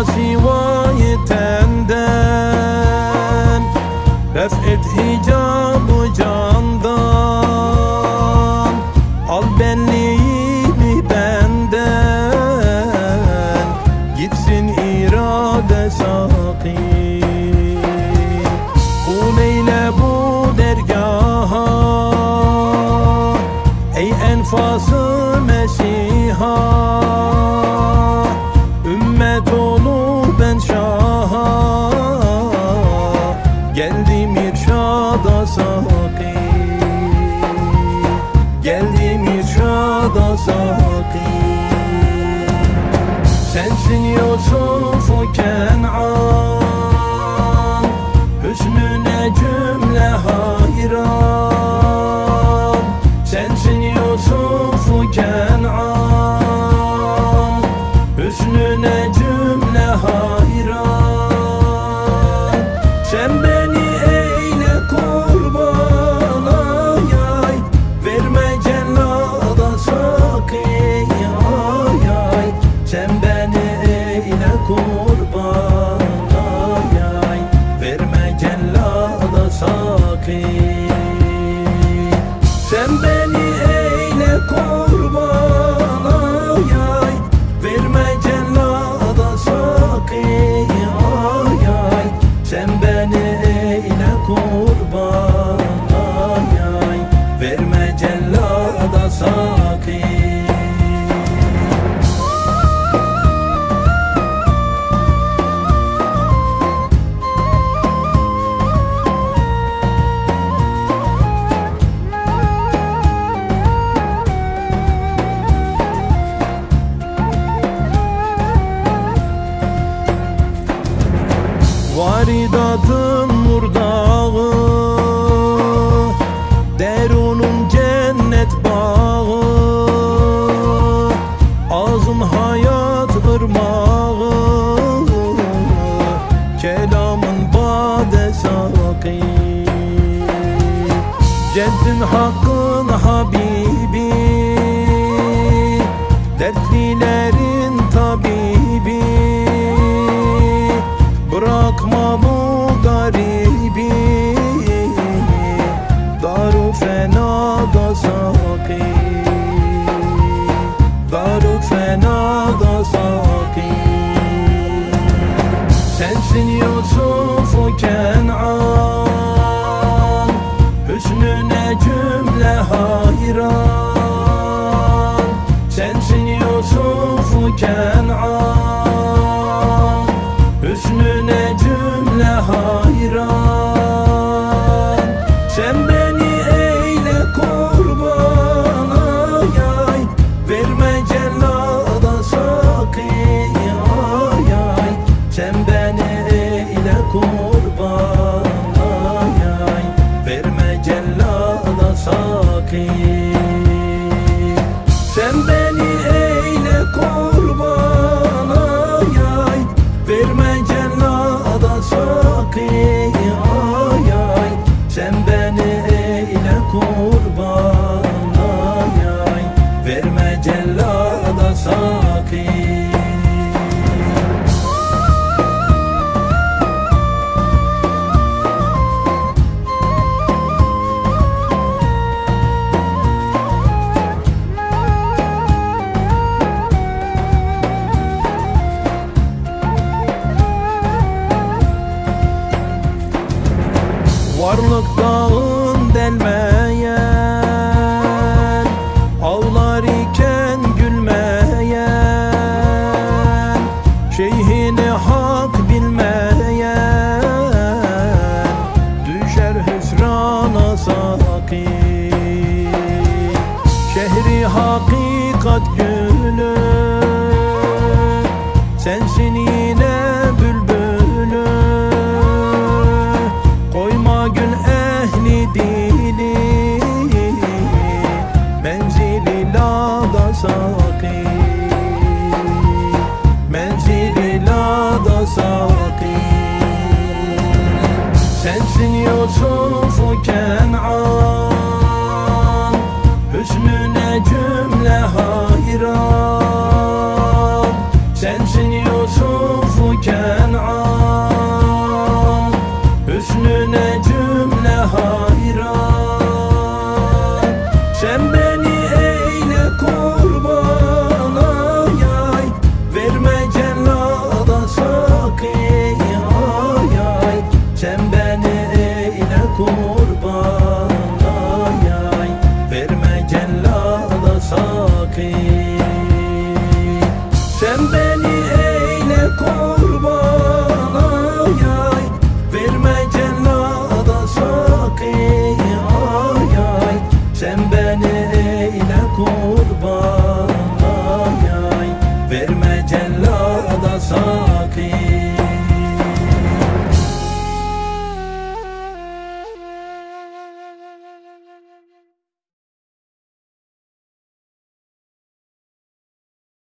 sivayı tenden, ref et hicabı candan. Al benliğimi benden, gitsin irade saki. Kul eyle bu dergaha, ey enfası Mesih'a. Ümmet olur ben şaha, geldim irşada saki. Geldim irşada saki. Sensin Yusuf-u Kenan, hüsnüne cümle hayran. Sensin Yusuf-u Kenan, hüsnüne cümle hayran. Sen beni eyle kurban ay ay, verme cellada saki ay ay. Sen beni eyle kurban ay ay, verme cellada saki. Sen beni eyle kurban ay ay, verme cellada saki ay ay. Sen beni eyle kurban ay ay, verme cellada saki. Varidatın murdağı, derunun cennet bağı. Ağzın hayat ırmağı, kelamın bade saki. Ceddin hakkın habibi, dertlilerin tabibi. Bırakma bu garibi, Dar-ı Fena'da saki. Dar-ı Fena'da saki. Sensin Yusuf-u Kenan, hüsnüne cümle hayran. Sensin Yusuf-u Kenan, hüsnüne cümle hayran. Sen beni eyle kurban ay ay, verme cellada saki ay ay. Sen beni eyle kurban ay ay, verme cellada saki. Sen beni eyle kurban ay ay, verme cellada saki ay ay. Sen beni eyle kurban ay ay, verme cellada saki. Varlık dağın delmeyen, ağlar iken gülmeyen, şeyhini hak bilmeyen, düşer hüsrana saki. Şehri hakikat